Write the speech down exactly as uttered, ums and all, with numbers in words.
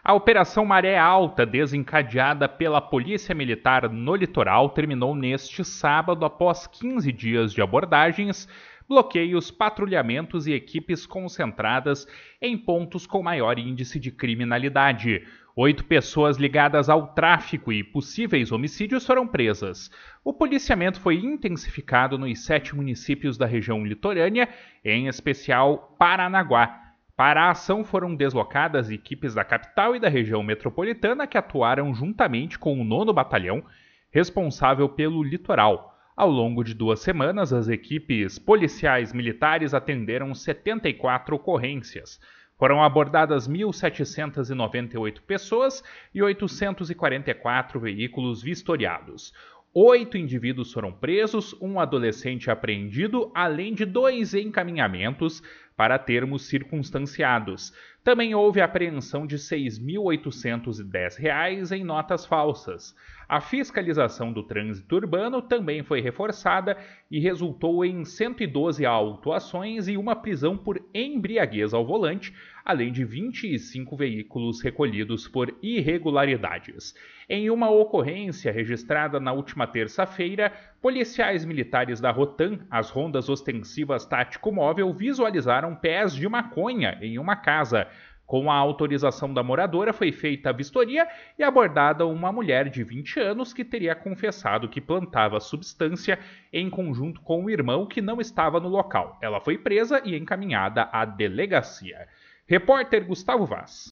A Operação Maré Alta, desencadeada pela Polícia Militar no litoral, terminou neste sábado após quinze dias de abordagens, bloqueios, patrulhamentos e equipes concentradas em pontos com maior índice de criminalidade. Oito pessoas ligadas ao tráfico e possíveis homicídios foram presas. O policiamento foi intensificado nos sete municípios da região litorânea, em especial Paranaguá. Para a ação foram deslocadas equipes da capital e da região metropolitana que atuaram juntamente com o nono Batalhão, responsável pelo litoral. Ao longo de duas semanas, as equipes policiais militares atenderam setenta e quatro ocorrências. Foram abordadas mil setecentas e noventa e oito pessoas e oitocentos e quarenta e quatro veículos vistoriados. Oito indivíduos foram presos, um adolescente apreendido, além de dois encaminhamentos para termos circunstanciados. Também houve apreensão de seis mil oitocentos e dez reais em notas falsas. A fiscalização do trânsito urbano também foi reforçada e resultou em cento e doze autuações e uma prisão por embriaguez ao volante, além de vinte e cinco veículos recolhidos por irregularidades. Em uma ocorrência registrada na última terça-feira, policiais militares da Rotam, as rondas ostensivas tático-móvel, visualizaram pés de maconha em uma casa. Com a autorização da moradora, foi feita a vistoria e abordada uma mulher de vinte anos que teria confessado que plantava a substância em conjunto com o irmão que não estava no local. Ela foi presa e encaminhada à delegacia. Repórter Gustavo Vaz.